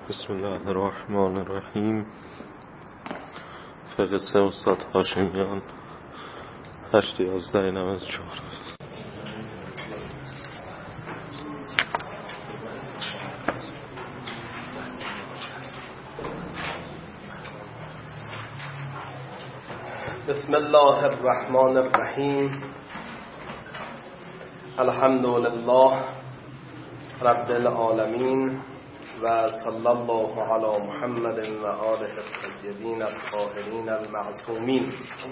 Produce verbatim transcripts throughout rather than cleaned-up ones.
بسم الله الرحمن الرحیم. فقه استاد هاشمیان هشت یازده نوز چهار. بسم الله الرحمن الرحیم. الحمد لله رب العالمین و صلی الله علی محمد و آله الطیبین الطاهرین المعصومین.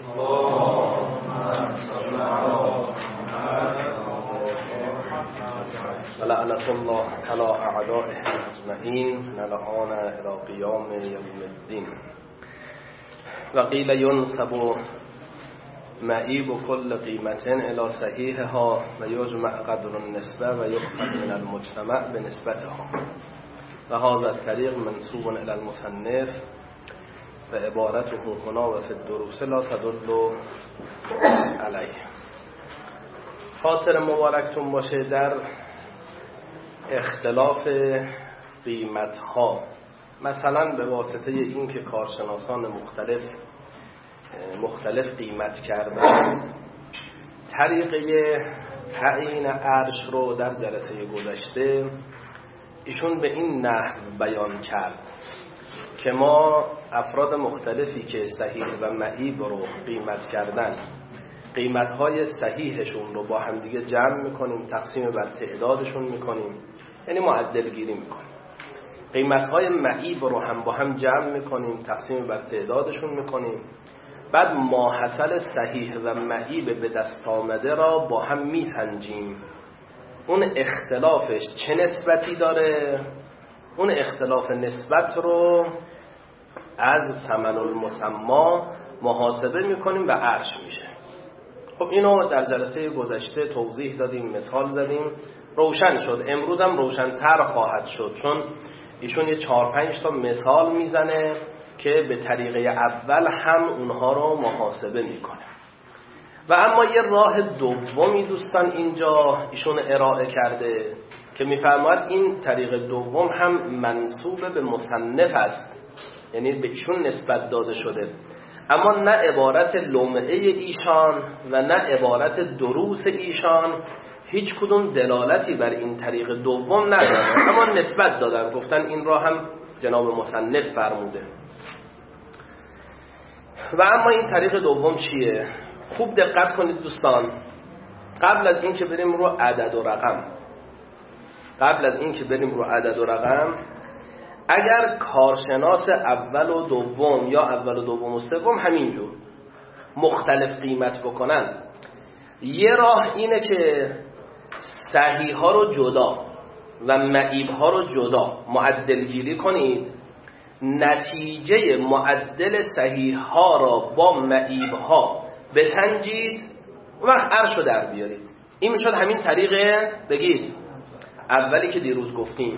و لعنة الله علی اعدائهم اجمعین نلعان الی قیام یوم الدین. و قیل ینسب معیب کل قیمت الی صحیحها و یجمع قدر النسبه و یؤخذ من المجتمع بنسبتها. و هذا الطریق منسوب الی المصنف و عبارته هنا و فی الدروس لا تدل علیه. خاطر مبارکتون باشه در اختلاف قیمت ها، مثلا به واسطه این که کارشناسان مختلف مختلف قیمت کردند، طریقه تعیین ارش رو در جلسه گذشته ایشون به این نحو بیان کرد که ما افراد مختلفی که صحیح و معیب رو قیمت کردن، قیمت‌های صحیحشون رو با هم دیگه جمع میکنیم، تقسیم بر تعدادشون میکنیم، یعنی معدل گیری میکنیم. قیمت‌های معیب رو هم با هم جمع میکنیم، تقسیم بر تعدادشون میکنیم. بعد ماحصل صحیح و معیب به دست آمده را با هم میسنجیم. اون اختلافش چه نسبتی داره؟ اون اختلاف نسبت رو از ثمن المسمى محاسبه میکنیم و عرش میشه. خب اینو در جلسه گذشته توضیح دادیم، مثال زدیم، روشن شد. امروز هم روشن‌تر خواهد شد، چون ایشون یه چهار پنج تا مثال میزنه که به طریقه اول هم اونها رو محاسبه میکنه. و اما یه راه دومی دوستان اینجا ایشون ارائه کرده که میفرماید این طریق دوم هم منسوب به مصنف است، یعنی به ایشون نسبت داده شده، اما نه عبارت لمعه ایشان و نه عبارت دروس ایشان هیچ کدوم دلالتی بر این طریق دوم ندارن، اما نسبت دادن، گفتن این را هم جناب مصنف فرموده. و اما این طریق دوم چیه؟ خوب دقت کنید دوستان. قبل از این که بریم رو عدد و رقم قبل از این که بریم رو عدد و رقم اگر کارشناس اول و دوم یا اول و دوم و سوم همینجور مختلف قیمت بکنن، یه راه اینه که صحیح ها رو جدا و معیب ها رو جدا معدل گیری کنید، نتیجه معدل صحیح ها را با معیب ها بسنجید و وقت عرش رو در بیارید. این میشد همین طریقه بگید اولی که دیروز گفتیم.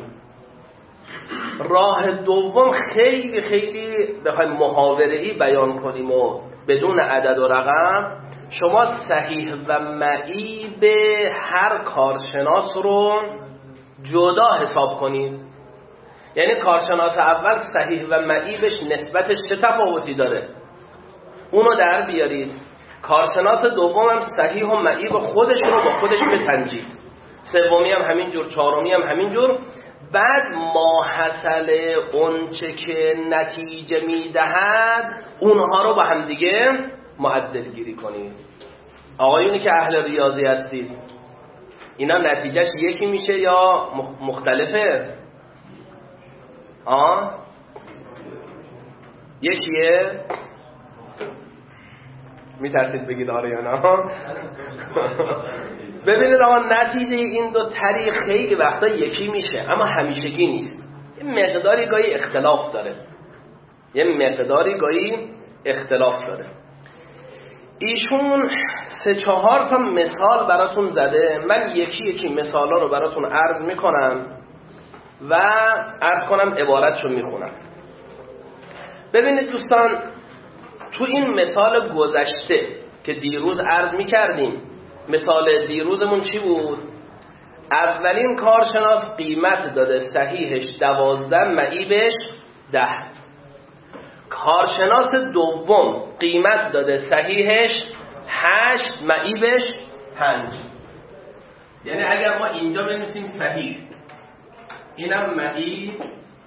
راه دوم خیلی خیلی بخوایم محاوره‌ای بیان کنیم و بدون عدد و رقم، شما صحیح و معیب هر کارشناس رو جدا حساب کنید. یعنی کارشناس اول صحیح و معیبش نسبتش چه تفاوتی داره، اونو در بیارید. کارشناس دوم هم صحیح و معیب خودش رو با خودش بسنجید، سومی هم همینجور، چهارمی هم همینجور. بعد ماحصل اونچه که نتیجه میدهد اونها رو با هم دیگه معدل گیری کنید. آقایونی که اهل ریاضی هستید، اینا نتیجهش یکی میشه یا مختلفه؟ آه؟ یکیه؟ میترسید بگید آره یا نه؟ ببینید آقا، نتیجه این دو طریق خیلی وقتا یکی میشه اما همیشگی نیست. یه مقداری گاهی اختلاف داره یه مقداری گاهی اختلاف داره. ایشون سه چهار تا مثال براتون زده، من یکی یکی مثالا رو براتون عرض میکنم و عرض کنم عبارتشو میخونم. ببینید دوستان، تو این مثال گذشته که دیروز عرض میکردیم، مثال دیروزمون چی بود؟ اولین کارشناس قیمت داده صحیحش دوازده، معیبش ده. کارشناس دوم قیمت داده صحیحش هشت، معیبش پنج. یعنی اگر ما اینجا بنویسیم صحیح، اینم معیب،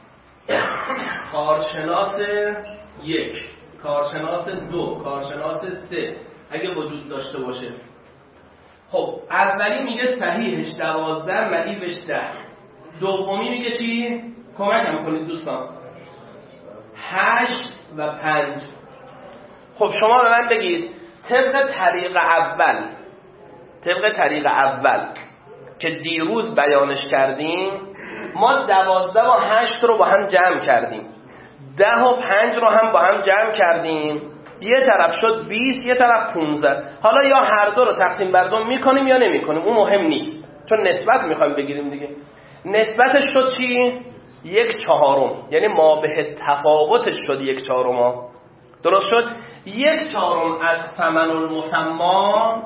کارشناس یک، کارشناس دو، کارشناس سه اگه وجود داشته باشه. خب اولی میگه صحیحش دوازده، معیبش ده. دومی میگه چی؟ کمکم کنید دوستان. هشت و پنج. خب شما به من بگید طبق طریق اول، طبق طریق اول که دیروز بیانش کردیم، ما دوازده و هشت رو با هم جمع کردیم، ده و پنج رو هم با هم جمع کردیم، یه طرف شد بیست، یه طرف پونزده. حالا یا هر دو رو تقسیم بر دو میکنیم یا نمیکنیم، اون مهم نیست، چون نسبت میخوایم بگیریم دیگه. نسبتش شد چی؟ یک چهارم، یعنی ما به تفاوتش شد یک چهارم ها. درست شد؟ یک چهارم از ثمن المسما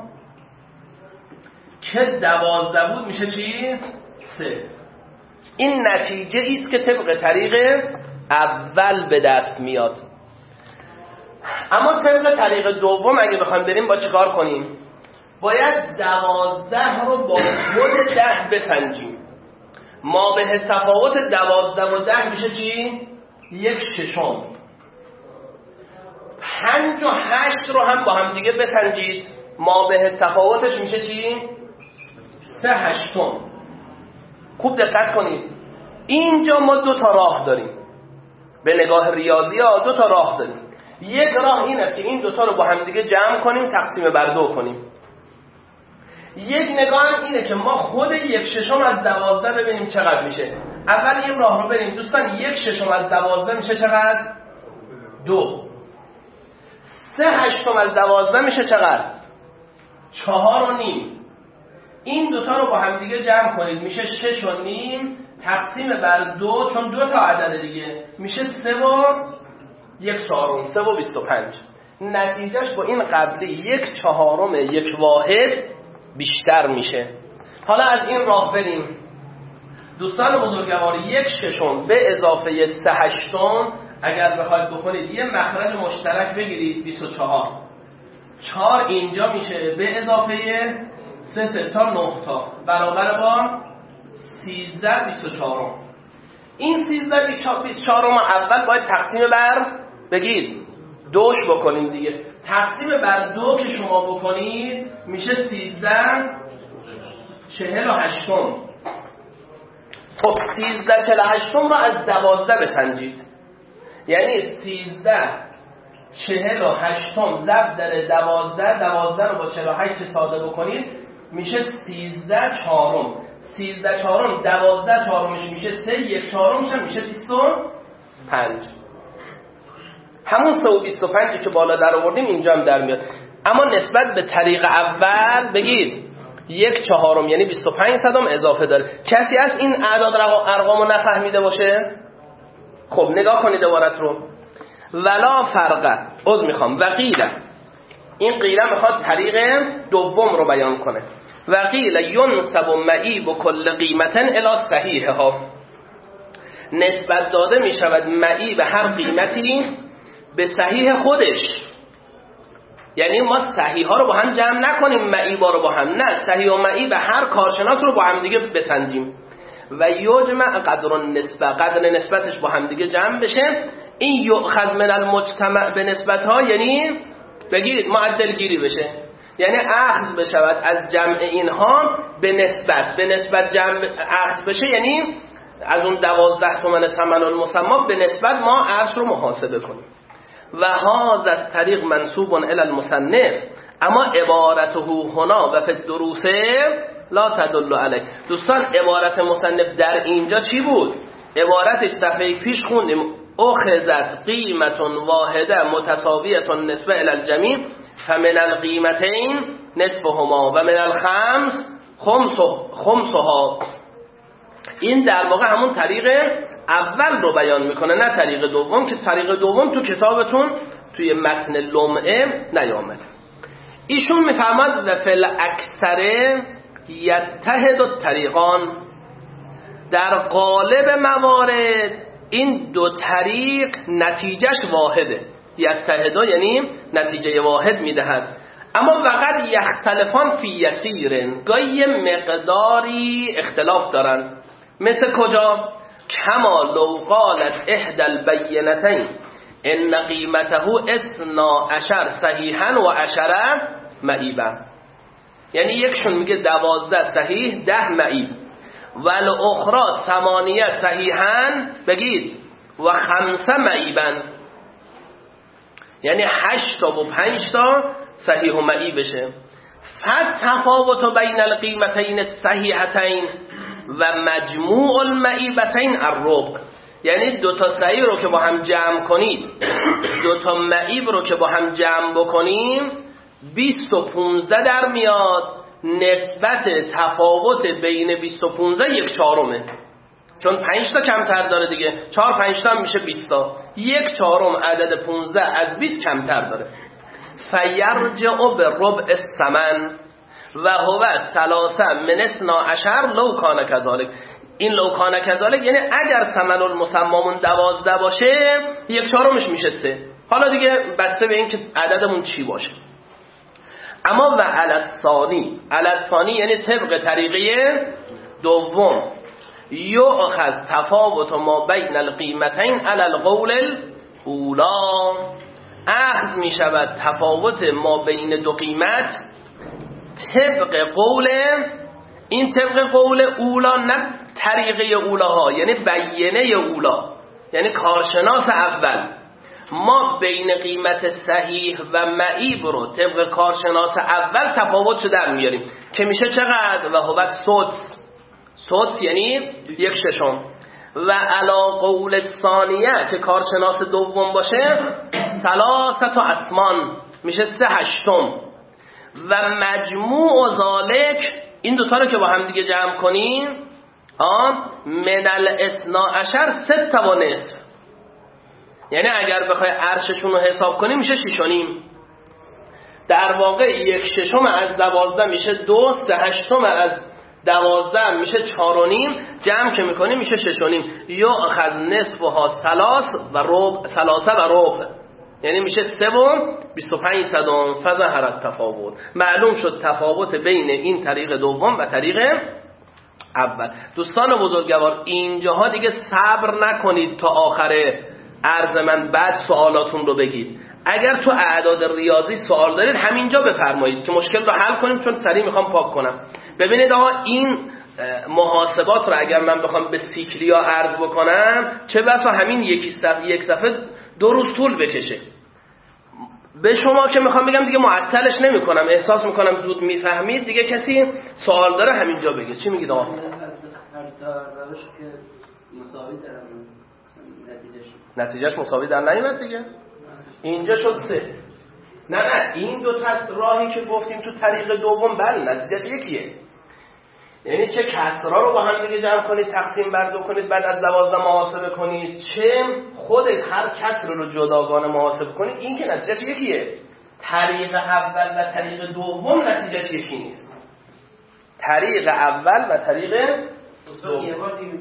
که دوازده بود میشه چی؟ سه. این نتیجه ایست که طبق طریق اول به دست میاد. اما طبق طریق دوم اگه بخوایم بریم با چیکار کنیم؟ باید دوازده رو با خود ده بسنجیم. ما به تفاوت دوازده و ده میشه چی؟ یک ششم. پنج و هشت رو هم با هم دیگه بسنجید، ما به تفاوتش میشه چی؟ سه هشتم. خوب دقت کنید، اینجا ما دو تا راه داریم. به نگاه ریاضی ها دو تا راه داریم. یک راه این است که این دوتا رو با هم دیگه جمع کنیم، تقسیم بر دو کنیم. یک نگاه هم اینه که ما خود یک ششم از دوازده ببینیم چقدر میشه. اول این راه رو بریم دوستان. یک ششم از دوازده میشه چقدر؟ دو. سه هشتم از دوازده میشه چقدر؟ چهار و نیم. این دوتا رو با هم دیگه جمع کنید میشه شش و نیم، تقسیم بر دو، چون دو تا عدد دیگه میشه سه و یک چهارم، سه و بیست و پنج. نتیجهش با این قبلی یک چهارم یک واحد بیشتر میشه. حالا از این راه بریم دوستان بزرگوار. یک ششم به اضافه سه هشتم اگر بخواید بکنید یه مخرج مشترک بگیرید، بیست و چهار. چهار اینجا میشه به اضافه سه سه تا نه تا برابر با سیزده بیست و چهار. این سیزده بیست و چهار اول باید تقسیم بر بگید دوش بکنیم دیگه. تقسیم بر دو که شما بکنید میشه سیزده چهل و هشتم. خب سیزده چهل و هشتم رو از دوازده بسنجید، یعنی سیزده چهل و هشتم ضرب در دوازده، دوازده رو با چهل و هشت ساده بکنید میشه سیزده چهارم. سیزده چهارم دوازده چهارمش میشه سه، یک چهارمش هم میشه بیست و پنج. همون سه و بیست و پنجی که بالا در آوردیم اینجا هم در میاد. اما نسبت به طریق اول بگید یک چهارم یعنی بیست و پنج صدم اضافه داره. کسی از این اعداد ارقامو نفهمیده باشه؟ خب نگاه کنید عبارت رو. ولا فرقه، عذر میخوام، وقیله. این قیله میخواد طریق دوم رو بیان کنه. وقیل ینسب معیب و کل قیمتن الی صحیحه ها. نسبت داده میشود معیب هر قیمتی به صحیح خودش. یعنی ما صحیح ها رو با هم جمع نکنیم، معیب ها رو با هم، نه، صحیح و معیب هر کارشناس رو با هم دیگه بسنجیم. و یجمع قدر النسبه، قدر نسبتش با هم دیگه جمع بشه. این یؤخذ من المجتمع به نسبت ها یعنی بگید معدل گیری بشه، یعنی اخذ بشود از جمع اینها به نسبت، به نسبت جمع اخذ بشه، یعنی از اون دوازده تومن ثمن المسما به نسبت ما ارز رو محاسبه کنیم. و هذا طریق منسوب الی المصنف، اما عبارته هنا و فی الدروس لا تدل علیه. دوستان عبارت مصنف در اینجا چی بود؟ عبارتش صفحه پیش خوندیم اخذت قیمت واحده متساویه نسبه الی الجمیع فمن القیمتین نصفهما و من الخمس خمسها. این در واقع همون طریق اول رو بیان میکنه، نه طریق دوم، که طریق دوم تو کتابتون توی متن لمعه نیامده. ایشون میفرماد و فل اکثره یتحد الطریقان، در قالب موارد این دو طریق نتیجهش واحده. یتحد یعنی نتیجه واحد میدهد، اما وقت یختلفان فی یسیرن، گاهی مقداری اختلاف دارن. مثل کجا؟ کما لو قالت احدى البینتین ان قیمته اثنا عشر صحیحا و عشره معیبا، یعنی یکشون میگه دوازده صحیح ده معیب، ول اخرى ثمانیه صحیحا بگید و خمسه معیبا، یعنی هشت تا و پنج تا صحیح و معیب بشه. فتفاوت بین القیمتین الصحیحتین و مجموع المعیبتین الربع، یعنی دو تا صحیح رو که با هم جمع کنید، دو تا معیب رو که با هم جمع بکنیم بیست و پونزده در میاد. نسبت تفاوت بین بیست و پونزده یک چهارمه، چون پنج تا کمتر داره دیگه، چهار پنج تا میشه بیست تا، یک چهارم عدد پونزده از بیست کمتر داره. فیرجع به ربع الثمن و هو ثلاثه من اثنا عشر لو کان کذالک. این لو کان کذالک یعنی اگر ثمن المسمامون دوازده باشه یک چهارمش میشه سه. حالا دیگه بسته به این که عددمون چی باشه. اما و علی الثانی، علی الثانی یعنی طبق طریقه دوم، یؤخذ تفاوت ما بین القیمتین علی القول الاولا، اخذ می شود تفاوت ما بین دو قیمت طبق قول، این طبق قول اولا نه طریقه اولاها، یعنی بیینه اولا، یعنی کارشناس اول. ما بین قیمت صحیح و معیب رو طبق کارشناس اول تفاوت در میاریم که میشه چقدر؟ و هو سدس، سدس یعنی یک ششم. و علا قول ثانیه که کارشناس دوم باشه ثلاثه اسمان میشه سه هشتم. و مجموع ذالک، این دوتا رو که با هم دیگه جمع کنیم آن من الاثنا عشر سته و نصف، یعنی اگر بخوای عرششون رو حساب کنیم میشه شش و نیم. در واقع یک ششم از دوازده میشه دو، سه هشتم از دوازده میشه چار و نیم، جمع که میکنیم میشه شش و نیم. یا اخذ نصف ها سلاس و ربع، سلاسه و ربع، یعنی میشه سه و بیست و پنج صدم. فظهر التفاوت، معلوم شد تفاوت بین این طریق دوم و طریق اول. دوستان بزرگوار اینجاها دیگه صبر نکنید تا آخر عرض من بعد سوالاتون رو بگید. اگر تو اعداد ریاضی سوال دارید همینجا بفرمایید که مشکل رو حل کنیم، چون سریع میخوام پاک کنم. ببینید آقا این محاسبات رو اگر من بخوام به سیکلیا عرض بکنم چه بسا همین یکی صفحه یک صفحه دو روز طول بکشه. به شما که میخوام بگم دیگه معطلش نمی کنم، احساس میکنم زود میفهمید، دیگه کسی سوال داره همینجا بگه. چی میگید آقا؟ نتیجهش مساوی در نیامد دیگه، اینجا شد سه. نه نه این دو تا راهی که گفتیم تو طریق دوم بله نتیجهش یکیه، یعنی چه کسرها رو با هم دیگه جمع کنید تقسیم بر دو کنید بعد از دوازده محاسبه کنید، چه خودت هر کسر رو جداگانه محاسبه کنید، این که نتیجهش یکیه. طریق اول و طریق دوم نتیجهش یکی نیست. طریق اول و طریق دوم،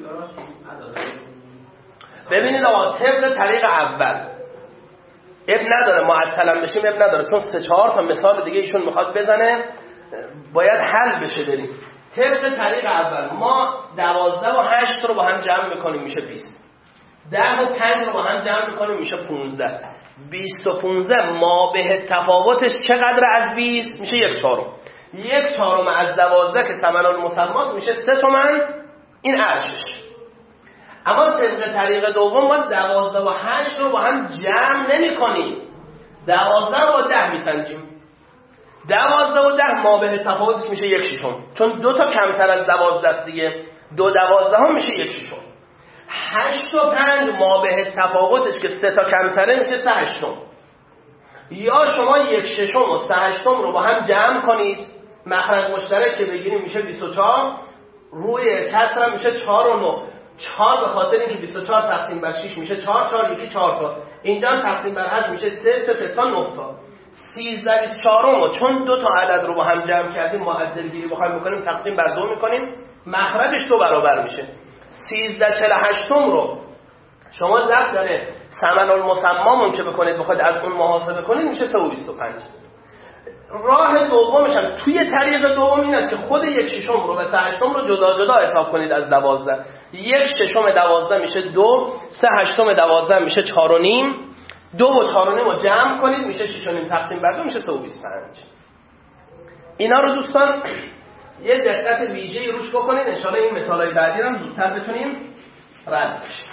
ببینید آقا طبق طریق اول اب نداره معطلم بشیم، اب نداره، چون سه چهار تا مثال دیگه ایشون میخواد بزنه باید حل بشه بریم. طبق طریق اول ما دوازده و هشت رو با هم جمع میکنیم میشه بیست، ده و پنج رو با هم جمع میکنیم میشه پونزده. بیست و پونزده ما به تفاوتش چقدر از بیست؟ میشه یک چهارم. یک چهارم از دوازده که ثمن المسماست میشه سه تومن، این عرشش. اما طبق طریق دوم ما دوازده و هشت رو با هم جمع نمی کنیم، دوازده رو با ده میسنجیم. دوازده و ده ما به تفاوتش میشه یک ششم، چون دو تا کمتر از دوازده است دیگه، دو دوازده هم میشه یک ششم. هشت و پنج ما به تفاوتش که سه تا کمتره میشه سه هشتم. یا شما یک ششم و سه هشتم رو با هم جمع کنید، مخرج مشترک که بگیریم میشه بیست و چهار، روی کسر میشه چهار و نه. چهار به خاطر اینکه بیست و چهار تقسیم بر شش میشه چهار، چهار یکی چهار تا، اینجا تقسیم بر هشت میشه سه، سه تا نه تا. سیزده بیست و چهار رو چون دو تا عدد رو با هم جمع کردیم معدل گیری بخوایم بکنیم تقسیم بر دو میکنیم، مخرجش دو برابر میشه. سیزده چهل و هشت رو شما ضرب داره ثمن المسمامون که بکنید بخواید از اون محاسبه کنید میشه سه و بیست و پنج. راه دومش هم توی طریق دوم این است که خود یک ششم رو و سه هشتم رو جدا جدا حساب کنید از دوازده. یک ششم دوازده میشه دو، سه هشتم دوازده میشه چهار و نیم، دو و چهار و نیم رو جمع کنید میشه شش و نیم تقسیم بر دو میشه سه و بیست و پنج. اینا رو دوستان یه دقت ویژه‌ای روش بکنید، ان شاءالله این مثالای بعدی رو هم زودتر بتونیم رد بشیم.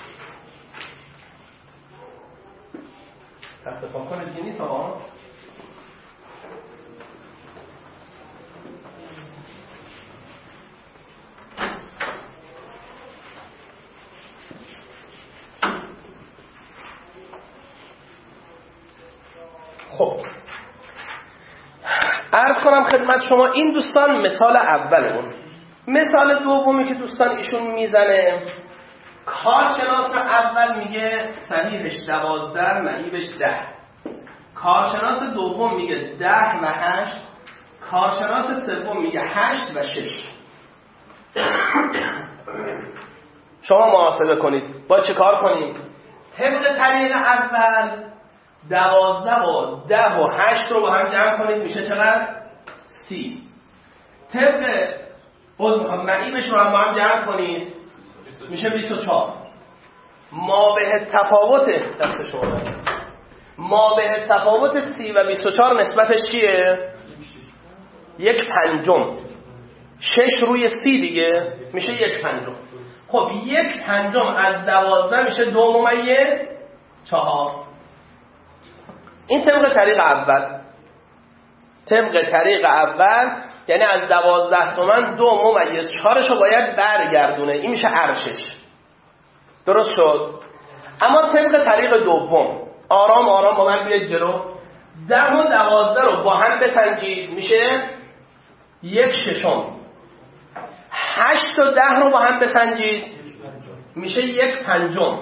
تخت کنید دیگه نیست آقا. خب عرض کنم خدمت شما این دوستان مثال اولمون. مثال دومی که دوستان ایشون میزنه، کارشناس اول میگه صحیحش دوازده معیبش ده، کارشناس دوم میگه ده و هشت، کارشناس سوم میگه هشت و شش. شما محاسبه کنید با چه کار کنید؟ طبق طریق اول دوازده و ده و هشت رو با هم جمع کنید میشه چقدر؟ سی. طبق باز میخوام معیبش رو هم با هم جمع کنید میشه بیست و چهار. ما به تفاوت دست شما ما به تفاوت سی و بیست و چهار نسبتش چیه؟ یک پنجم. شش روی سی دیگه میشه یک پنجم. خب یک پنجم از دوازده میشه دو ممیز چهار. این طبق طریق اول. طبق طریق اول یعنی از دوازده تومن دو ممیز چهارشو باید برگردونه، این میشه ارشش. درست شد؟ اما طبق طریق دوم آرام آرام با من بیاید جلو. ده و دوازده رو با هم بسنجید میشه یک ششم. هشت و ده رو با هم بسنجید میشه یک پنجم.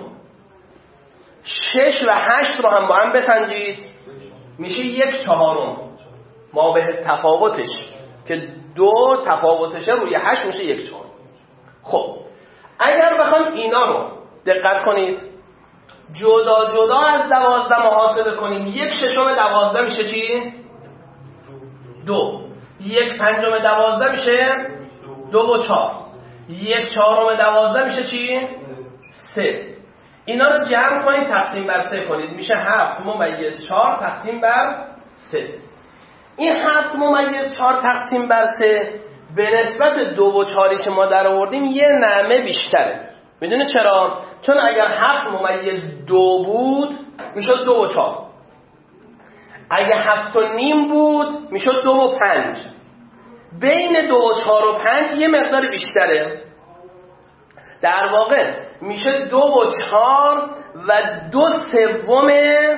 شش و هشت رو هم با هم بسنجید میشه یک چهارم. ما به تفاوتش که دو تفاوتشه روی هشت میشه یک چهارم. خب اگر بخوام اینا رو دقت کنید جدا جدا از دوازده محاسبه کنیم، یک ششم دوازده میشه چی؟ دو. یک پنجم دوازده میشه دو و چهار. یک چهارم دوازده میشه چی؟ سه. اینا رو جمع کنید تقسیم بر سه کنید میشه هفت ممیز چهار تقسیم بر سه. این هفت ممیز چهار تقسیم بر سه به نسبت دو و چهاری که ما در آوردیم یه نعمه بیشتره. میدونه چرا؟ چون اگر هفت ممیز دو بود میشد دو و چهار، اگه هفت و نیم بود میشد دو و پنج. بین دو و چهار و پنج یه مقدار بیشتره، در واقع میشه دو و چهار و دو سوم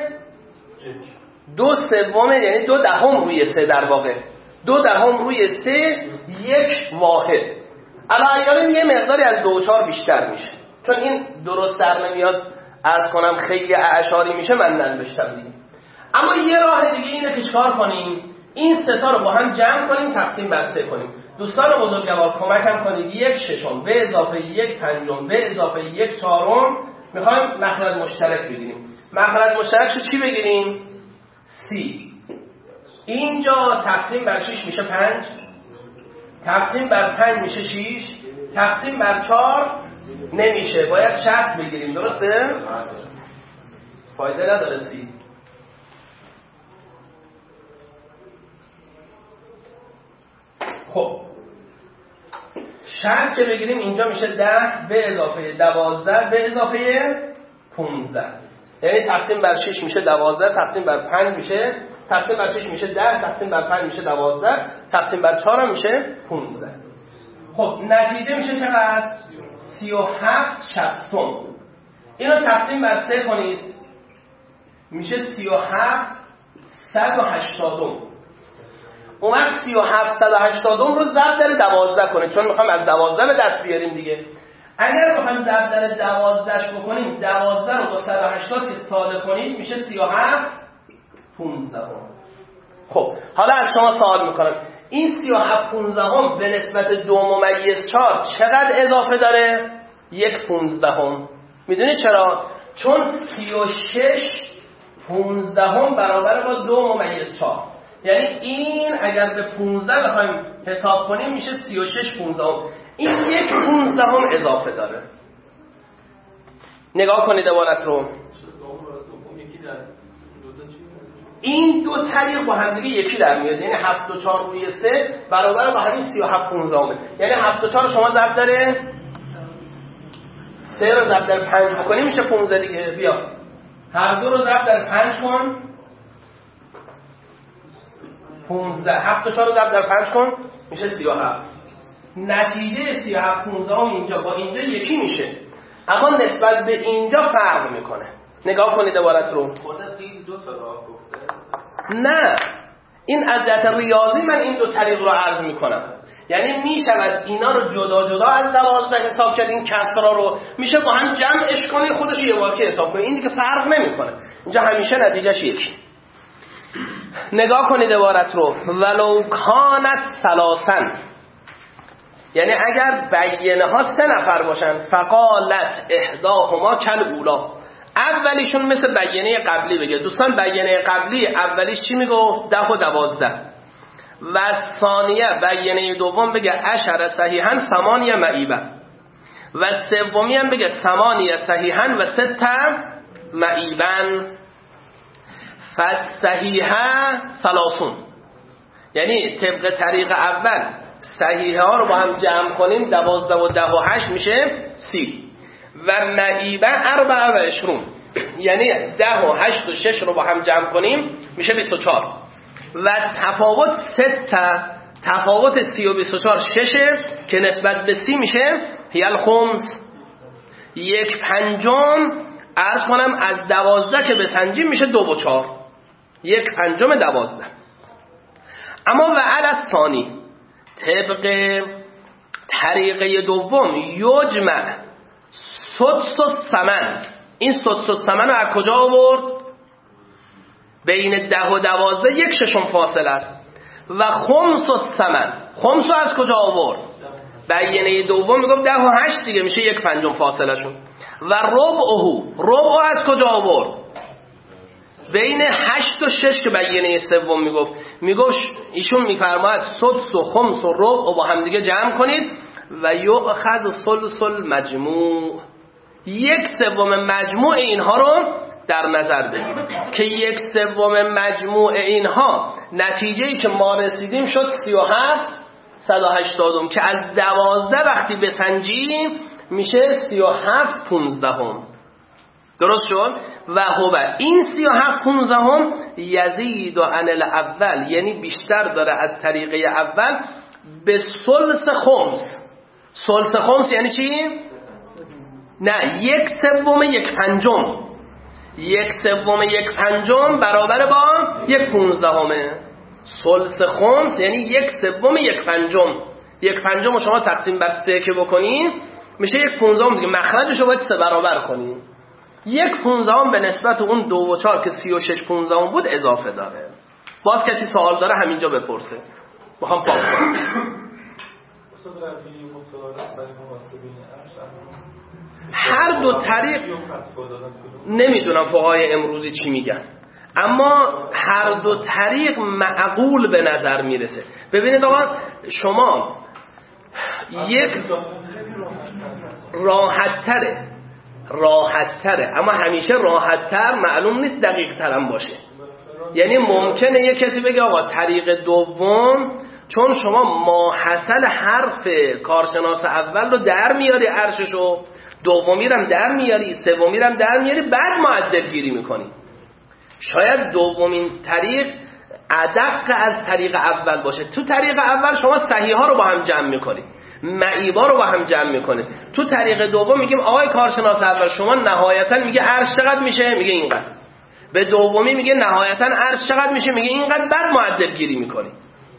دو سوم یعنی دو دهم روی سه، در واقع دو دهم روی سه یک واحد. الان یه مقداری از دو و چهار بیشتر میشه، چون این درست در نمیاد عرض کنم خیلی اعشاری میشه من ننوشتم دیگه. اما یه راه دیگه اینه که چکار کنیم؟ این سه تا رو با هم جمع کنیم تقسیم بر سه کنیم. دوستان بزرگوار کمکم کنید. یک ششم به اضافه یک پنجم به اضافه یک چهارم میخوایم مخرج مشترک بگیریم. مخرج مشترکش چی بگیریم؟ سی. اینجا تقسیم بر شش میشه پنج، تقسیم بر پنج میشه شش، تقسیم بر چهار نمیشه، باید شصت بگیریم. درسته؟ فایده نداره سی. خب شصت چه بگیریم؟ اینجا میشه ده به اضافه دوازده به اضافه پونزده، یعنی تقسیم بر شش میشه دوازده، تقسیم بر پنج میشه تقسیم بر شش میشه ده، تقسیم بر پنج میشه دوازده، تقسیم بر چهار هم میشه پونزده. خب نتیجه میشه چقدر؟ سی و هفت شصتم. اینو تقسیم بر سه کنید میشه سی و هفت صد و هشتادم. اون وقت سی و هفت صد و هشتادم رو ضرب در دوازده کنید، چون میخوام از دوازده به دست بیاریم دیگه. اگر بخوایم ضرب در دوازدهش بکنیم، دوازده رو با صد و هشتاد که ساده کنید میشه سی و هفت پونزده. خب حالا از شما سوال میکنم این سی و هفت پونزدهم به نسبت دو ممیز چهار چقدر اضافه داره؟ یک پونزدهم. میدونی چرا؟ چون سی و شش پونزدهم برابر با دو ممیز چهار، یعنی این اگر به پونزده بخوایم حساب کنیم میشه سی و شش پونزدهم. این یک پونزدهم اضافه داره. نگاه کنید عبارت رو. این دو طریق با هم دیگه یکی در میاد، یعنی هفت و چهار روی سه برابر با همین سی و هفت پونزدهم. یعنی هفت و چهار شما ضرب داره سه رو ضرب در پنج بکنی میشه پونزده دیگه. بیا هر دو رو ضرب در پنج کن پونزده. هفت و چهار رو ضرب در پنج کن میشه سی و هفت. نتیجه سی و هفت پونزدهم اینجا با اینجا یکی میشه، اما نسبت به اینجا فرق میکنه. نگاه کنید عبارت رو. دو تا راه گفته. نه این از جهت ریاضی من این دو طریق رو عرض میکنم، یعنی میشود اینا رو جدا جدا از دوازده حساب کرد، این کسرا رو میشه با هم جمعش کنی خودش یه واکه حساب کنی، این دیگه فرق نمیکنه. اینجا همیشه نتیجهش یکی. نگاه کنید عبارت رو. ولو کانت ثلاثن، یعنی اگر بیینه ها سه نفر باشن، فقالت احداهما کالاولی، اولیشون مثل بیینه قبلی بگه. دوستان بیینه قبلی اولیش چی میگفت؟ ده و دوازده. و ثانیه بیینه دوم بگه عشر صحیحا ثمانیه معیبه، و سومی هم بگه ثمانیه صحیحا و سته معیبن. فصحیحه ثلاثون، یعنی طبق طریق اول صحیحه ها رو با هم جمع کنیم دوازده و ده و هشت میشه سی، و معیبه اربعه و عشرون، یعنی ده و هشت و شش رو با هم جمع کنیم میشه بیست و چهار. و تفاوت سته، تفاوت سی و بیست و چهار ششه که نسبت به سی میشه هی الخمس، یک پنجم. عرض کنم از دوازده که بسنجیم میشه دو و چهار، یک پنجم دوازده. اما و علی الثانی، طبق طریقه دوم یجمع سدس الثمن. این سدس الثمن رو از کجا آورد؟ بین ده و دوازده یک ششم فاصله است. و خمس الثمن، خمس رو از کجا آورد؟ بیانیه دوم میگفت ده و هشت دیگه میشه یک پنجم فاصله شون. و ربعه، ربع از کجا آورد؟ بین هشت و شش که بیانیه سوم میگفت. میگفت ایشون میفرماید سدس و خمس و ربع با هم دیگه جمع کنید و یؤخذ ثلث المجموع، یک سوم مجموع اینها رو در نظر بگیرید که یک سوم مجموع اینها نتیجه‌ای که ما رسیدیم شد سی و هفت صد و هشتاد که از دوازده وقتی بسنجیم میشه سی و هفت پونزدهم. درست شد؟ و هو این سی و هفت پونزدهم یزید و عن الاول، یعنی بیشتر داره از طریقه اول به ثلث خمس. ثلث خمس یعنی چی؟ نه، یک سوم یک پنجم. یک سوم یک پنجم برابر با یک پونزدهمه. ثلث خمس یعنی یک سوم یک پنجم. یک پنجم رو شما تقسیم بر سه که بکنین میشه یک پونزدهم دیگه، مخرجش رو باید سه برابر کنین. یک پونزدهم به نسبت اون دو و چهار که سی و شش پونزدهم بود اضافه داره. باز کسی سوال داره همینجا بپرسه، میخوام پاک کنم. هر دو طریق نمیدونم فقهای امروزی چی میگن، اما هر دو طریق معقول به نظر میرسه. ببینید آقا شما یک راحت تره راحت تره اما همیشه راحت تر معلوم نیست دقیق تر هم باشه. یعنی ممکنه یک کسی بگه آقا طریق دوم چون شما ماحصل حرف کارشناس اول رو در میاری، عرششو دومی رو هم در میاری، سومی رو هم در میاری، بعد معدل گیری میکنی. شاید دومین طریق ادق از طریق اول باشه. تو طریق اول شما صحیح ها رو با هم جمع میکنی، معیبا رو با هم جمع میکنه. تو طریق دوم میگیم آقای کارشناس اول شما نهایتا میگه عرش چقدر میشه، میگه اینقدر. به دومی میگه نهایتا عرش چقدر میشه، میگه اینقدر، بعد معدل گیری میکنی.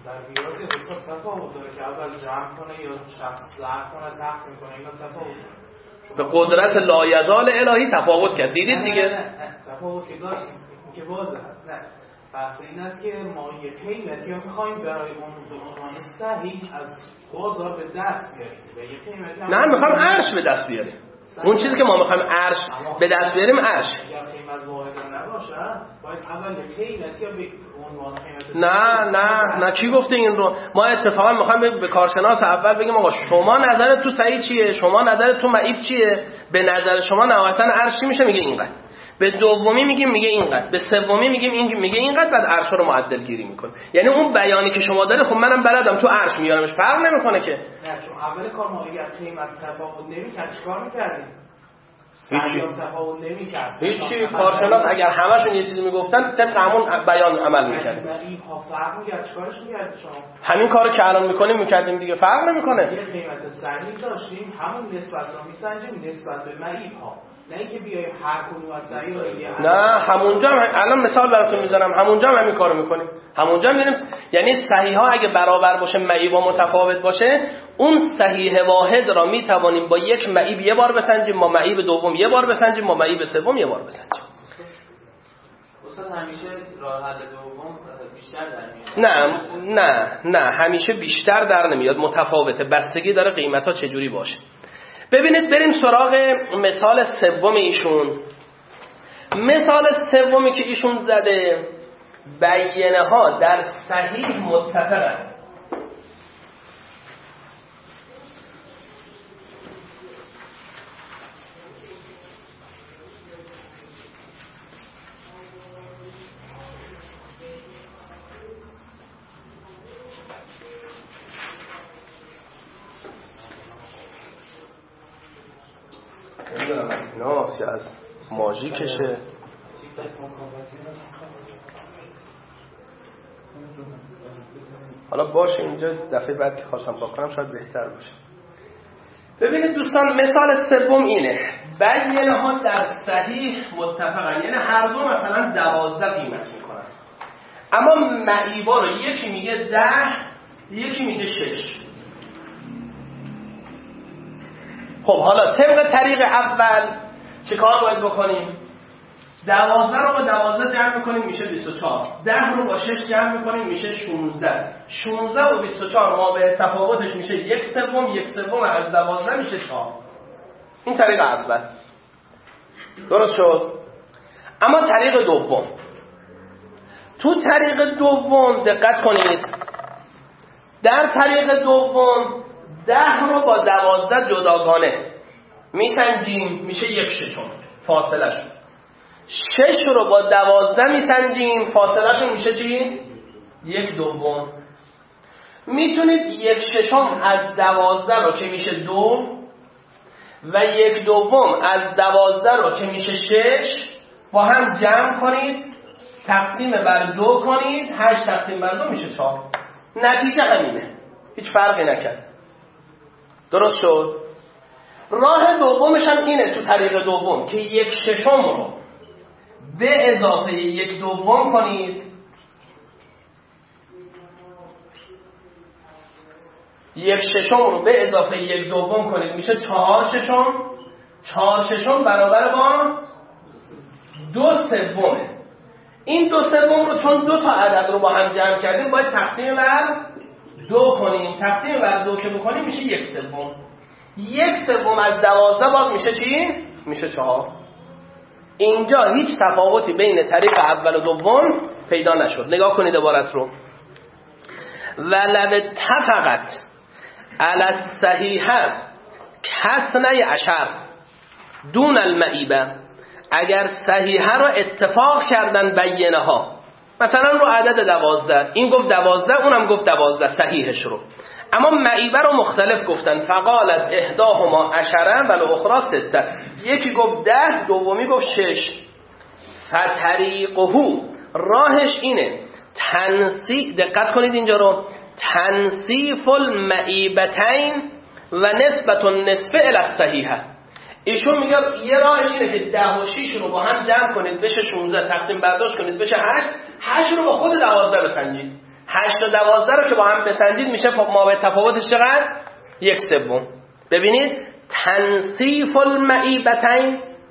که اول جمع کنه یا شخص ضرب کنه تقسیم کنه، اینا تفاوت به قدرت لایزال الهی تفاوت کرد. دیدید دیگه؟ نه نه نه. تفاوت که داشت که واضح هست. نه بحث این است که ما یک قیمتی هم میخواییم برای اون به عنوان صحیح از بازار به دست بیاریم. نه میخوام عرش به دست بیاریم. اون چیزی که ما میخوایم عرش به دست بیاریم عرش. اگر قیمت واحد نباشه باید اول قیمتی یا به عنوان قیمت. نه نه نه کی گفته این رو؟ ما اتفاقا میخوایم به کارشناس اول بگیم آقا شما نظرت تو صحیح چیه؟ شما نظرت تو معیب چیه؟ به نظر شما نهایتا عرش چی میشه؟ میگه اینقدر. به دومی میگیم میگه اینقدر، به سومی میگیم این میگه اینقدر، بعد عرش رو معدل گیری میکنه. یعنی اون بیانی که شما داره خب منم بلدم تو عرش میارمش، فرق نمیکنه که. نه چون اول کار ما اگر قیمت تفاوت نمیکرد چیکار میکردیم؟ هیچی تفاوت نمیکرد. هیچی کارشناس اگر همشون یه چیزی میگفتن طبق همون بیان عمل میکردیم. این ها فرق میکرد چیکارش میکرد شما؟ همین کارو که الان میکنیم میکردیم دیگه، فرق نمیکنه. یه قیمت صحیح داشتیم همون نسبت رو میسنجیم نسبت به معیب ها. نه اینکه بیایم هر کدوم از صحیح رو بگیم. نه همونجا هم الان مثال براتون میزنم، همونجا هم همین کارو میکنیم. همونجا میریم یعنی صحیح ها اگه برابر باشه معیب ها متفاوت باشه، اون صحیح واحد را میتوانیم با یک معیب یه بار بسنجیم، با معیب دوم یه بار بسنجیم، با معیب سوم یه بار بسنجیم. استاد همیشه راه حل دوم بیشتر در میاد. نه نه نه همیشه بیشتر در نمیاد، متفاوته، بستگی داره قیمت ها چجوری باشه. ببینید بریم سراغ مثال سوم ایشون. مثال سومی که ایشون زده بیانه ها در صحیح متفقن. ناس از ماژی کشه. حالا باشه اینجا دفعه بعد که خواستم پاک کنم شاید بهتر باشه. ببینید دوستان مثال سوم اینه بیانه ها در صحیح متفقن، یعنی هر دو مثلا دوازده قیمت میکنن، اما معیبا رو یکی میگه ده یکی میگه شش. خب حالا طبق طریق اول چه کار باید بکنیم؟ دوازده رو با دوازده جمع میکنیم میشه بیست و چهار، ده رو با شش جمع میکنیم میشه شانزده، شانزده و بیست و چهار ما به تفاوتش میشه یک سوم، یک سوم از دوازده میشه چهار. این طریق اول درست شد. اما طریق دوم، تو طریق دوم دقت کنید، در طریق دوم ده رو با دوازده جداگانه میسنجیم میشه یک ششم فاصله شد. شش رو با دوازده میسنجیم فاصله شد میشه چی؟ یک دوم. میتونید یک ششم از دوازده رو که میشه دو و یک دوم از دوازده رو که میشه شش با هم جمع کنید، تقسیم بر دو کنید، هشت تقسیم بر دو میشه چهار. نتیجه همینه، هیچ فرقی نکرد. درست شد. راه دومش هم اینه تو طریق دوم که یک ششم رو به اضافه یک دوم کنید، یک ششم رو به اضافه یک دوم کنید میشه چهار ششم. چهار ششم برابر با دو سومه. این دو سوم رو چون دو تا عدد رو با هم جمع کردیم باید تقسیم بر دو کنیم، تقسیم بر دو که بکنیم میشه یک سوم. یک سوم از دوازده باز میشه چی؟ میشه چهار. اینجا هیچ تفاوتی بین طریق اول و دوم پیدا نشد. نگاه کنید عبارت رو. ولو اتفقت علی الصحیحه کسنی عشر دون المعیبه، اگر صحیحه را اتفاق کردن بیانه ها، مثلا رو عدد دوازده، این گفت دوازده اونم گفت دوازده صحیحش رو، اما معیبه رو مختلف گفتن. فقالت احداهما عشره و الاخری سته، یکی گفت ده دومی گفت شش. فطریقه راهش اینه تنصیف، دقت کنید اینجا رو، تنصیف المعیبتین و نسبت النصف الی الصحیحه. ایشون میگه یه راهش اینه که ده و شش رو با هم جمع کنید بشه شانزده، تقسیم برداشت کنید بشه هشت، هشت رو با خود دوازده بسنجید، هشت و دوازده رو که با هم بسنجید میشه ما به تفاوتش چقدر؟ یک سوم. ببینید تنصیف المعیبتین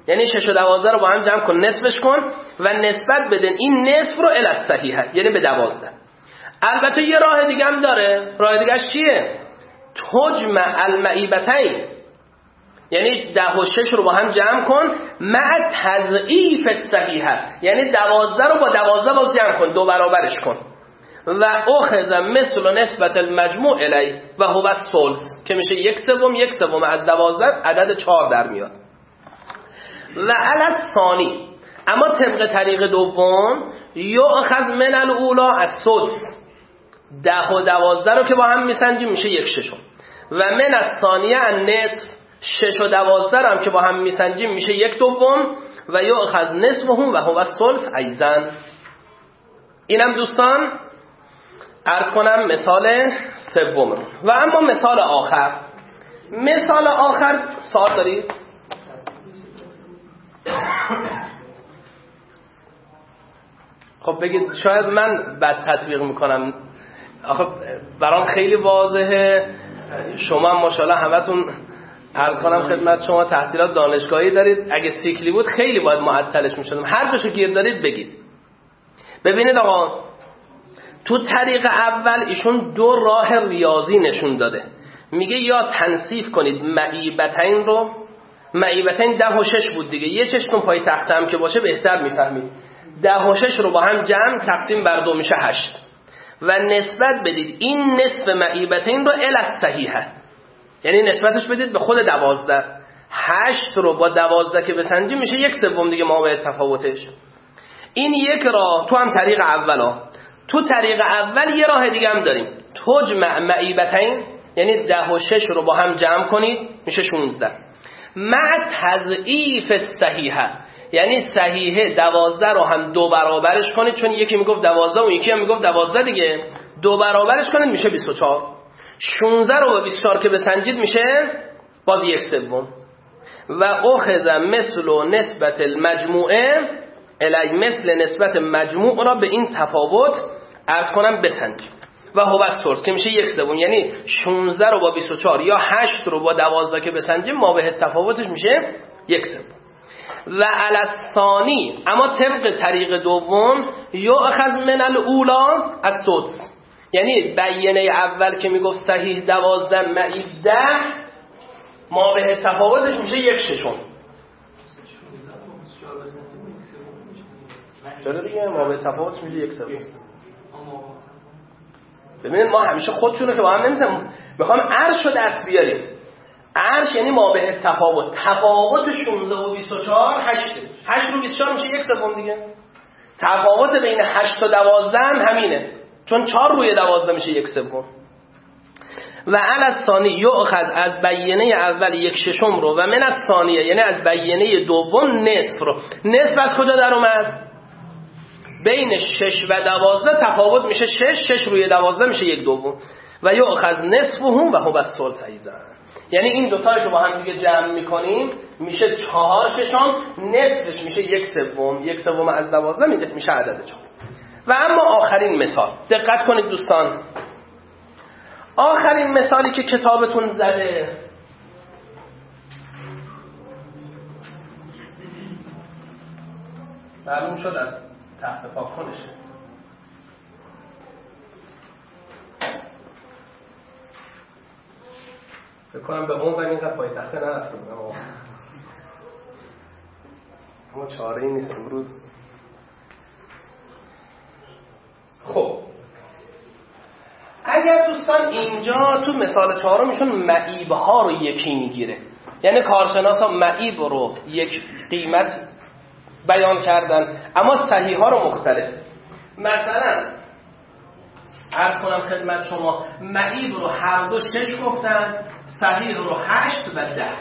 یعنی شش و دوازده رو با هم جمع کن نصفش کن و نسبت بدن این نصف رو الی الصحیحه، یعنی به دوازده. البته یه راه دیگه هم داره. راه دیگهش چیه؟ تجمع المعیبتین، یعنی ده و شش رو با هم جمع کن مع تضعیف الصحیحه، یعنی دوازده رو با دوازده باز جمع کن، دو برابرش کن. و اخذ مثل نسبت المجموع الی و هو الثلث که میشه یک سوم. یک سوم از دوازده عدد چهار در میاد. و علی الثانی، اما طبق طریق دوم یؤخذ من الاولی السدس، ده و دوازده رو که با هم میسنجیم میشه یک ششم. و من الثانیه النصف، شش و دوازده رو هم که با هم میسنجیم میشه یک دوم. و یؤخذ نصفهم و هو الثلث ایضا. اینم دوستان عرض کنم مثال سوم. و اما مثال آخر، مثال آخر سوال دارید؟ خب بگید. شاید من بد تطبیق میکنم، آخه برام خیلی واضحه. شما ماشاءالله همتون عرض کنم خدمت شما تحصیلات دانشگاهی دارید، اگه سیکلی بود خیلی باید معطلش میشدم. هر جاشو گیر دارید بگید. ببینید آقا، تو طریق اول ایشون دو راه ریاضی نشون داده. میگه یا تنصیف کنید معیبتین رو، معیبتین ده و شش بود دیگه، یه چشتون پای تخته هم که باشه بهتر میفهمید. ده و شش رو با هم جمع تقسیم بر دو میشه هشت. و نسبت بدید این نصف معیبتین رو الی الصحیحه، یعنی نسبتش بدید به خود دوازده. هشت رو با دوازده که بسنجیم میشه یک سوم دیگه ما به تفاوتش. این یک راه تو هم طریق اولا. تو طریق اول یه راه دیگه هم داریم، تجمع معیبتین، یعنی ده و شش رو با هم جمع کنید میشه شونزده مع تضعیف الصحیحه، یعنی صحیحه دوازده رو هم دو برابرش کنید، چون یکی میگفت دوازده و یکی هم میگفت دوازده دیگه، دو برابرش کنید میشه بیست و چهار. شونزده رو به بیست و چهار که بسنجید میشه باز یک سوم. و اخذ مثل نسبت المجموعه الی، مثل نسبت مجموع را به این تفاوت عرض کنم بسنج. و هو الثلث که میشه یک سوم، یعنی شونزده رو با بیست و چهار یا هشت رو با دوازده که بسنجیم ما به تفاوتش میشه یک سوم. و علی الثانی، اما طبق طریق دوم یؤخذ من الاولی السدس، یعنی بیانه اول که میگفت صحیح دوازده معیب ده ما به تفاوتش میشه یک ششم. چرا دیگه ما به تفاوتش میشه یک سوم. ببینید ما همیشه خودشونو که با هم نمیزنیم، میخوام عرش رو دست بیاریم. عرش یعنی ما به تفاوت، تفاوت شانزده و بیست و چهار هشت، هشت رو بیست و چهار میشه یک سوم دیگه. تفاوت بین هشت و دوازده هم همینه، چون چهار روی دوازده میشه یک سوم. و علی الثانی یؤخذ، از بیانه اول یک ششم رو، و من الثانیه یعنی از بیانه دوم نصف رو. نصف از کجا در اومد؟ بین شش و دوازده تفاوت میشه شش، شش روی دوازده میشه یک دوم. و یؤخذ نصفهم و هو الثلث ایضا، یعنی این دوتا رو که با هم دیگه جمع میکنیم میشه چهار ششم، نصفش میشه یک سوم، یک سوم از دوازده میشه عدد چهار. و اما آخرین مثال، دقت کنید دوستان، آخرین مثالی که کتابتون زده معلوم شد از تخت پاک کنشه. بکنم به اون و اینقدر پای تخته نرفتم، اما چاره ای نیست امروز. خب اگر دوستان اینجا تو مثال چهارمشون معیب ها رو یکی میگیره، یعنی کارشناس ها معیب رو یک قیمت بیان کردن اما صحیح ها رو مختلف. مثلا عرض کنم خدمت شما معیب رو هر دو شش گفتن، صحیح رو هشت و ده.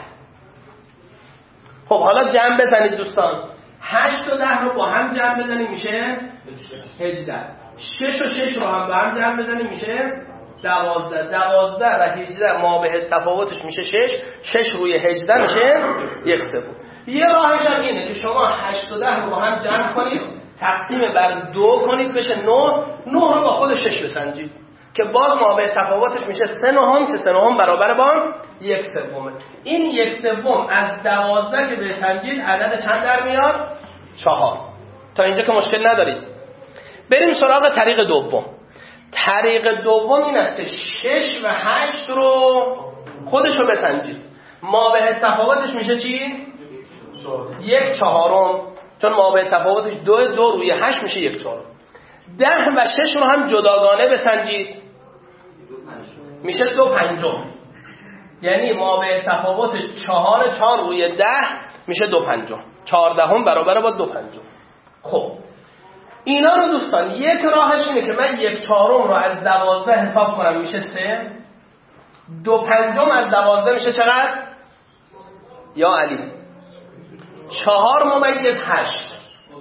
خب حالا جمع بزنید دوستان، هشت و ده رو با هم جمع بزنید میشه هجده، شش و شش رو هم با هم جمع بزنید میشه دوازده، دوازده و هجده ما به تفاوتش میشه شش، شش روی هجده میشه یک سوم. یه راهش هم اینه که شما هشت و ده رو با هم جمع کنید، تقسیم بر دو کنید بشه نه، نه رو با خود شش بسنجید که باز مابع تفاوتش میشه سه نهم که سه نهم برابر با یک سومه. این یک سوم از دوازده که بسنجید عدد چند در میاد؟ چهار. تا اینجا که مشکل ندارید. بریم سراغ طریق دوم. طریق دوم این است که شش و هشت رو خودش رو بسنجید. مابع تفاوتش میشه چی؟ یک چهارم، چون مابع تفاوتش دو دو روی هشت میشه یک چهارم. ده و شش رو هم جداگانه بسنجید میشه دو پنجم، یعنی مابع تفاوتش چهار چهار روی ده میشه دو پنجم. چهاردهم برابر با دو پنجم. خب اینا رو دوستان یک راهش اینه که من یک چهارم رو از دوازده حساب کنم میشه سه. دو پنجم از دوازده میشه چقدر؟ یا علی چهار ممیز هشت.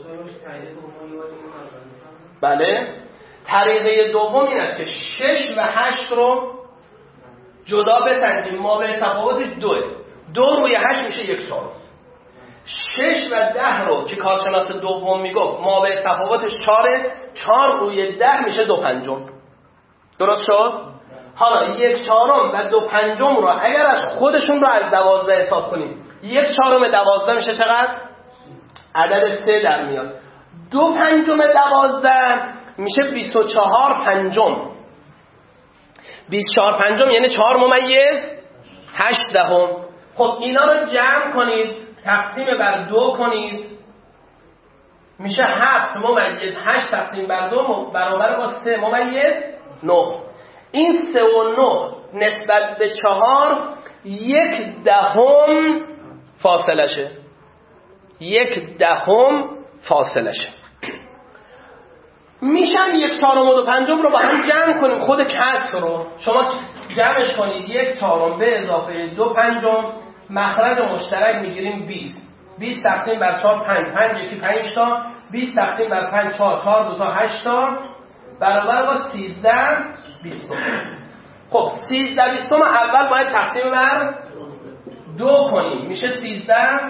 بله. طریقه دوم این است که شش و هشت رو جدا بسنجیم. مابع تفاوتش دوه. دو روی هشت میشه یک چهارم. شش و ده رو که کارشناس دوم میگفت مابع تفاوتش چاره. چهار روی ده میشه دو پنجم. درست شد؟ حالا یک چهارم و دو پنجم رو اگر از خودشون رو از دوازده حساب کنیم، یک چهارم دوازده میشه چقدر؟ عدد سه در میاد. دو پنجم دوازده میشه بیست و چهار پنجم. بیست و چهار پنجم یعنی چهار ممیز هشت دهم. خب اینا رو جمع کنید، تقسیم بر دو کنید، میشه هفت ممیز هشت تقسیم بر دو برابر با سه ممیز نه. این سه و نه نسبت به چهار یک دهم فاصله شه. یک دهم فاصله شه. میشن یک چهارم و دو پنجم رو با هم جمع کنیم. خود کسر رو شما جمعش کنید. یک چهارم به اضافه دو پنجم، مخرج مشترک میگیریم بیست. بیست تقسیم بر چهار پنج، پنج یکی پنج تا، بیست تقسیم بر پنج چهار، چهار دو تا هشت تا برابر با سیزده بیستم. خب سیزده بیستم اول باید تقسیم بر دو کنیم، میشه سیزده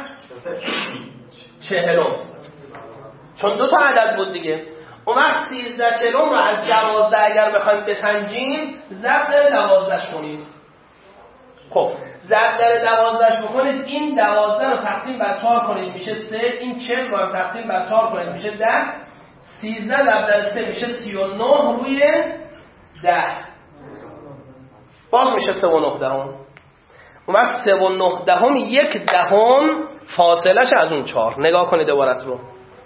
چهلم، چون دو تا عدد بود دیگه. اون وقت سیزده چهلم رو از دوازده اگر بخوایم بسنجیم ضرب در دوازده کنید. خب ضرب در دوازده بکنید، این دوازده رو تقسیم بر چهار کنید میشه سه. این چهل رو هم تقسیم بر چهار کنید میشه ده. سیزده ضرب در سه میشه سی و نه روی ده، باز میشه سه و نه دهم. اون وقت سه و نه دهم یک دهم فاصلش از اون چهار. نگاه کنید عبارت رو.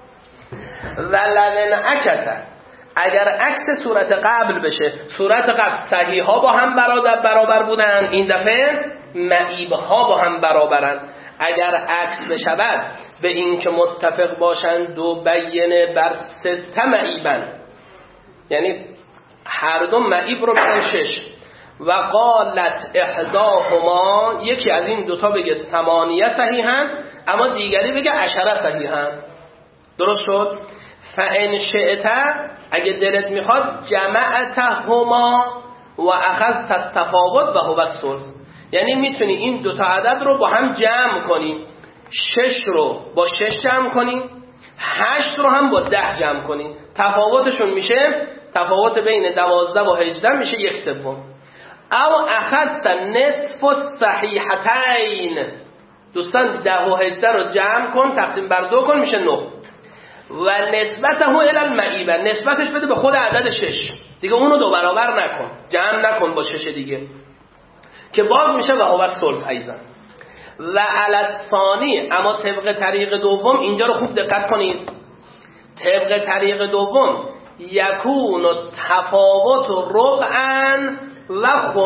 ولن عکسه، اگر عکس صورت قبل بشه، صورت قبل صحیح ها با هم برابر برابر بودن، این دفعه معیب ها با هم برابرن. اگر عکس بشود به این که متفق باشند دو بینه بر سته معیبن، یعنی هر دو معیب رو بگن شش. و قالت احداهما، یکی از این دوتا بگه ثمانیه صحیحن اما دیگری بگه عشره صحیحن. درست شد؟ فان شئت، اگه دلت میخواد جمعتهما و اخذت التفاوت و هو الثلث، یعنی میتونی این دوتا عدد رو با هم جمع کنی. شش رو با شش جمع کنی، هشت رو هم با ده جمع کنی. تفاوتشون میشه تفاوت بین دوازده و هجده میشه یک سوم. او اخذت نصف الصحیحتین، دوستان ده و هجده رو جمع کن تقسیم بر دو کن میشه نه. و نسبته الی المعیبه، نسبتش بده به خود عدد شش دیگه، اونو دو برابر نکن، جمع نکن با شش دیگه که باز میشه و هو الثلث ایضا. و علی الثانی، اما طبق طریق دوم، اینجا رو خوب دقت کنید، طبق طریق دوم یکون تفاوت ربعا و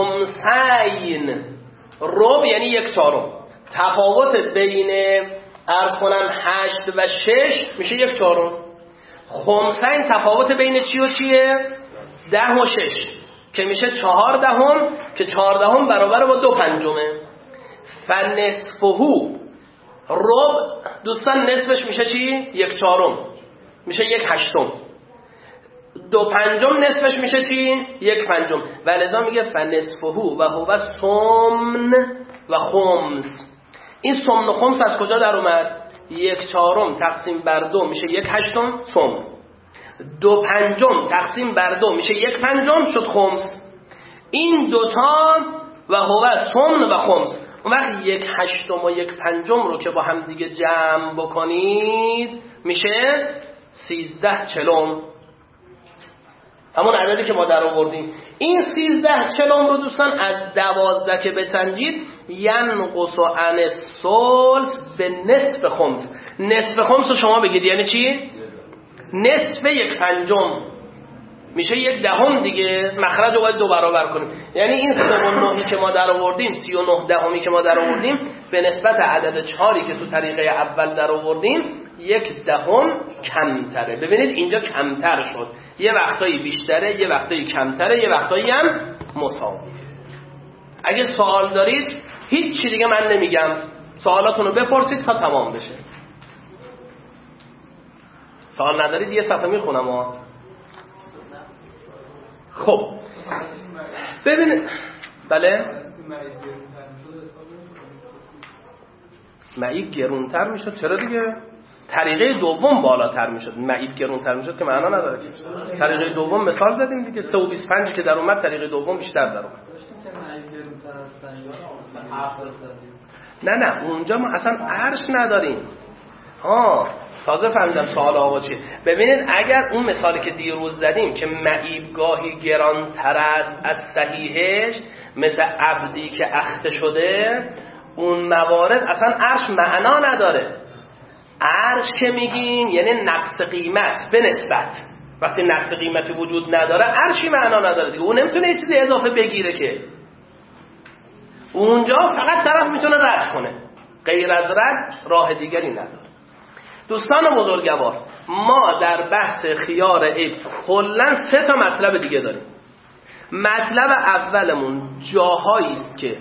خمسین. ربع یعنی یک چهارم، تفاوت بین عرض کنم هشت و شش میشه یک چهارم. خمسین تفاوت بین چی و چیه؟ ده و شش که میشه چهار دهم، که چهار دهم برابر با دو پنجمه. فنصفهو، ربع دوستان نصفش میشه چی؟ یک چهارم، میشه یک هشتم. دو پنجم نصفش میشه چی؟ یک پنجم. و لذا میگه فنصفهو و هو سمن و خمس. این سمن و خمس از کجا در اومد؟ یک چهارم تقسیم بر دو میشه یک هشتم سمن. دو پنجم تقسیم بر دو میشه یک پنجم شد خمس. این دوتا و هو سمن و خمس. اون وقت یک هشتم و یک پنجم رو که با هم دیگه جمع بکنید میشه سیزده چلم، همون عددی که ما در آوردیم. این سیزده چلم رو دوستان از دوازده که بسنجید ینقص عن الثلث به نصف خمس. نصف خمس رو شما بگید یعنی چی؟ نصف یک پنجم میشه یک دهم دیگه. مخرج رو باید دو برابر کنیم. یعنی این سی و نهی که ما در آوردیم، سی و نه دهمی که ما در آوردیم به نسبت عدد چهاری که تو طریقه اول در آوردیم یک دهم کمتره. ببینید اینجا کمتر شد، یه وقتایی بیشتره، یه وقتایی کمتره، یه وقتایی هم مساویه. اگه سوال دارید هیچ چی دیگه من نمیگم، سوالاتونو بپرسید تا تمام بشه. سوال ندارید یه صفحه میخونم ها. خب ببینید، بله معیب گرونتر میشد. چرا دیگه؟ طریقه دوم بالاتر میشد. معیب گرونتر میشد که معنا نداره که. طریقه دوم مثال زدیم دیگه، سه و بیست و پنج که در اومد طریقه دوم بیشتر در اومد. نه نه اونجا ما اصلا عرش نداریم. ها تازه فهمیدم سوال آقا چیه. ببینید اگر اون مثالی که دیروز زدیم که معیب گاهی گرانتر است از صحیحش، مثل عبدی که اخته شده، اون موارد اصلا عرش معنا نداره. عرش که میگیم یعنی نقص قیمت به نسبت. وقتی نقص قیمتی وجود نداره عرشی معنا نداره دیگه. اون نمیتونه یه چیزی اضافه بگیره که. اونجا فقط طرف میتونه رد کنه، غیر از رد راه دیگری نداره. دوستان بزرگوار، ما در بحث خیار عیب کلا سه تا مطلب دیگه داریم. مطلب اولمون جاهایی است که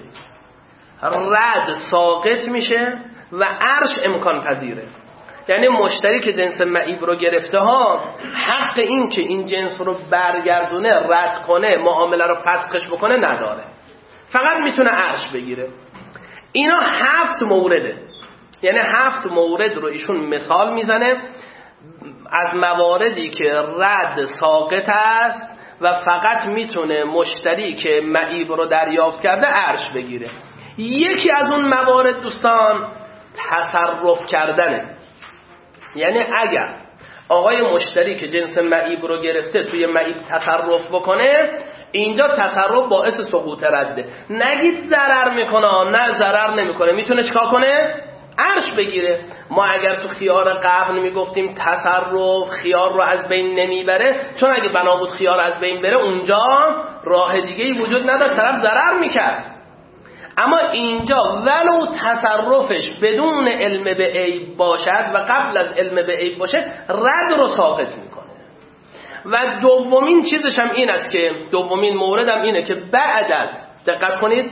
رد ساقط میشه و عرش امکان پذیره. یعنی مشتری که جنس معیب رو گرفته ها، حق این که این جنس رو برگردونه، رد کنه، معامله رو فسخش بکنه نداره، فقط میتونه عرش بگیره. اینا هفت مورده، یعنی هفت مورد رو ایشون مثال میزنه از مواردی که رد ساقط است و فقط میتونه مشتری که معیب رو دریافت کرده عرش بگیره. یکی از اون موارد دوستان تصرف کردنه. یعنی اگر آقای مشتری که جنس معیب رو گرفته توی معیب تصرف بکنه، اینجا تصرف باعث سقوط رده. نگید ضرر میکنه، نه ضرر نمیکنه، میتونه چیکار کنه؟ عرش بگیره. ما اگر تو خیار قبل میگفتیم تصرف خیار رو از بین نمیبره، چون اگه بنا بود خیار از بین بره اونجا راه دیگه‌ای وجود نداشت، طرف ضرر میکرد. اما اینجا ولو تصرفش بدون علم به عیب باشد و قبل از علم به عیب باشه، رد رو ساقط میکنه. و دومین چیزش هم این است که دومین مورد هم اینه که بعد از دقت کنید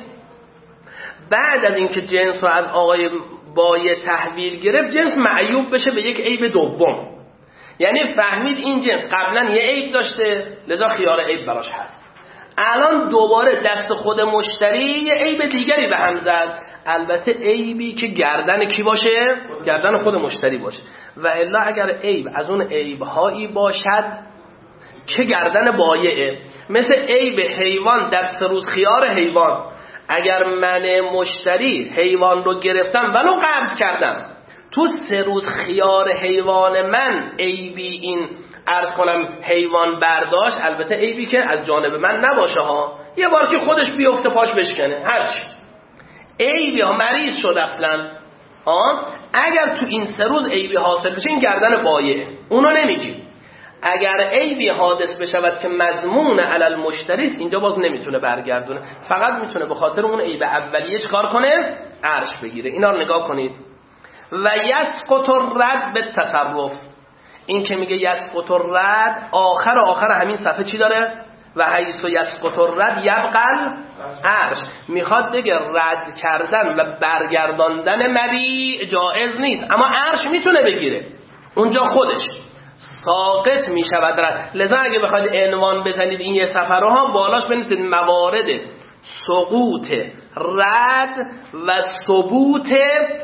بعد از اینکه جنس رو از آقای بایع تحویل گرفت، جنس معیوب بشه به یک عیب دوم. یعنی فهمید این جنس قبلا یه عیب داشته، لذا خیار عیب براش هست. الان دوباره دست خود مشتری یه عیب دیگری به هم زد، البته عیبی که گردن کی باشه؟ گردن خود مشتری باشه. و الا اگر عیب از اون عیب‌هایی باشد که گردن بایعه، مثل عیب حیوان در سه روز خیار حیوان، اگر من مشتری حیوان رو گرفتم ولو قبض کردم، تو سه روز خیار حیوان من عیبی این عرض کنم حیوان برداشت، البته عیبی که از جانب من نباشه ها، یه بار که خودش بیفته پاش بشکنه، هرچی عیبی ها مریض شد اصلا آن، اگر تو این سه روز عیبی حاصل بشه این گردن بایعه، اونو نمیگیم. اگر عیبی حادث بشود که مضمون علی المشتری است، اینجا باز نمیتونه برگردونه، فقط میتونه به خاطر اون عیب اولیه چکار کنه؟ عرش بگیره. اینا رو نگاه کنید. و یسقط الرد به تصرف، این که میگه یسقط الرد آخر آخر همین صفحه چی داره؟ و حیث یسقط الرد یبقى عرش، میخواد بگه رد کردن و برگرداندن مبیع جائز نیست، اما عرش میتونه بگیره، اونجا خودش ساقط میشود رد. لذا اگه بخواید عنوان بزنید این یه صفحه رو هم بالاش بنویسید موارد سقوط رد و ثبوت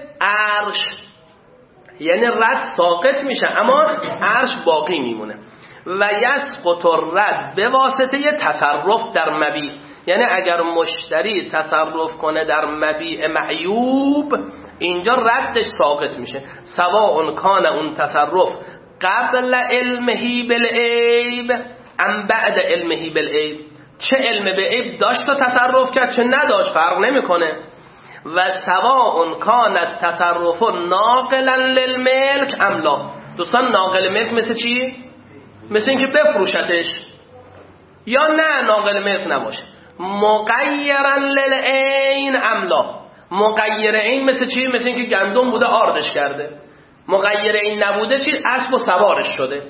عرش. یعنی رد ساقط میشه اما عرش باقی میمونه. و یسقط الرد به واسطه تصرف در مبیع. یعنی اگر مشتری تصرف کنه در مبیع معیوب، اینجا ردش ساقط میشه. سواء کان اون تصرف قبل علمه بالعیب ام بعد علمه بالعیب، چه علم به عیب داشت و تصرف کرد چه نداشت فرق نمیکنه. و سواء کان التصرف ناقلا للملک ام لا. دوستان ناقل ملک مثل چی؟ مثل اینکه بفروشتش، یا نه ناقل ملک نباشه. مغیرا للعین ام لا. مغیر عین مثل چی؟ مثل اینکه گندم بوده آردش کرده. مغیر عین نبوده چی؟ اسب و سوارش شده.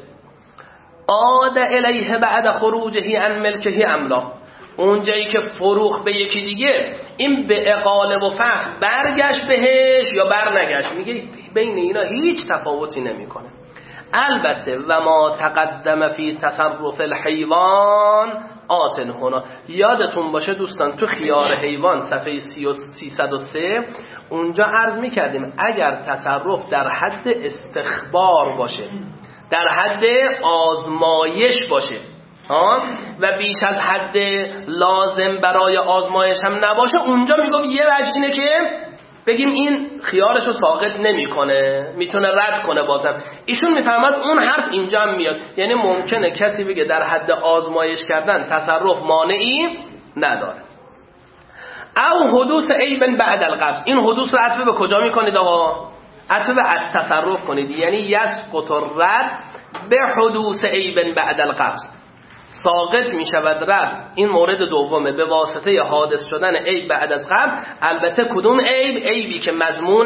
عاد الیه بعد خروجه عن ملکه ام لا. اونجایی که فروخ به یکی دیگه، این به اقاله و فسخ برگشت بهش یا برنگشت، میگه بین اینا هیچ تفاوتی نمیکنه. البته و ما تقدم فی تصرف الحیوان آتن هنا. یادتون باشه دوستان تو خیار حیوان صفحه سیصد و سه اونجا عرض میکردیم اگر تصرف در حد استخبار باشه، در حد آزمایش باشه ها و بیش از حد لازم برای آزمایش هم نباشه، اونجا میگم یه وجه اینه که بگیم این خیارشو ساقط نمیکنه، میتونه رد کنه. بازم ایشون میفهمد اون حرف اینجا هم میاد، یعنی ممکنه کسی بگه در حد آزمایش کردن تصرف مانعی نداره. او حدوث عیب بعد القبض. این حدوث رو عطف به کجا میکنید آقا؟ عطف به تصرف کنید، یعنی یسقط الرد به حدوث عیب بعد القبض. ساقط می شود رد، این مورد دومه، به واسطه حادث شدن عیب بعد از قبض. البته کدوم عیب؟ عیبی که مضمون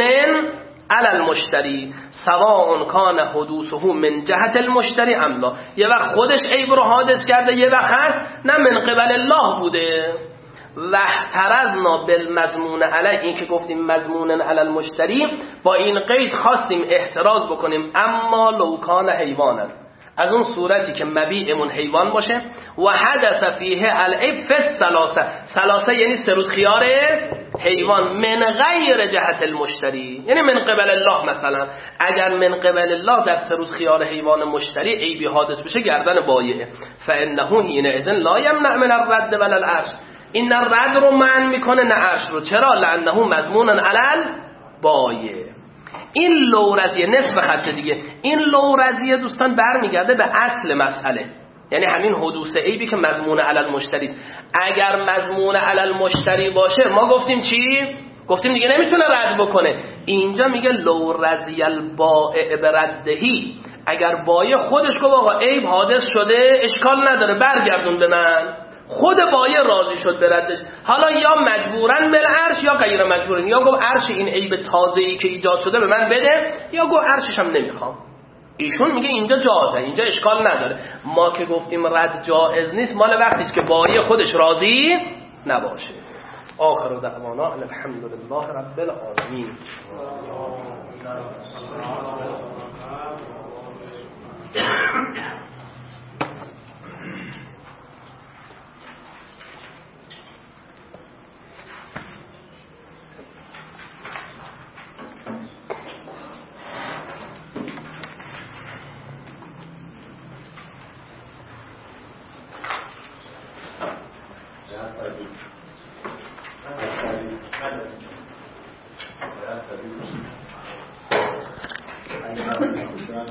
علی المشتری، سواء کان حدوثه من جهت المشتری ام لا. یه وقت خودش عیب رو حادث کرده، یه وقت هست نه من قبل الله بوده. و احترزنا بالمضمون علی، این که گفتیم مضمون علی المشتری، با این قید خواستیم احتراز بکنیم اما لو کان حیوانا، از اون صورتی که مبیعمون حیوان باشه و حدث فیه العیب فی الثلاثه. ثلاثه یعنی سه روز خیار حیوان، من غیر جهت المشتری، یعنی من قبل الله. مثلا اگر من قبل الله در سه روز خیار حیوان مشتری عیبی حادث بشه، گردن بایعه. فانه حینئذ لا یمنع من الرد ولا العرش. این رد رو منع میکنه نه عرش رو. چرا؟ لانه مضمون علی البایع. این لورزیه نصف خط دیگه. این لورزیه دوستان برمیگرده به اصل مسئله، یعنی همین حدوث عیبی که مضمون علی المشتری است. اگر مضمون علی المشتری باشه ما گفتیم چی؟ گفتیم دیگه نمیتونه رد بکنه. اینجا میگه لورزی البائع بردهی. اگر بایع خودش گفت آقا عیب حادث شده اشکال نداره برگردون به من، خود بایع راضی شد به ردش، حالا یا مجبورن بالعرش یا غیر مجبورن، یا گفت عرش این عیب تازه‌ای که ایجاد شده به من بده، یا گفت عرشش هم نمیخوام. ایشون میگه اینجا جازه، اینجا اشکال نداره. ما که گفتیم رد جائز نیست مال وقتی است که بایع خودش راضی نباشه. آخر دعوانا الحمد لله رب العالمین. Gracias a Dios.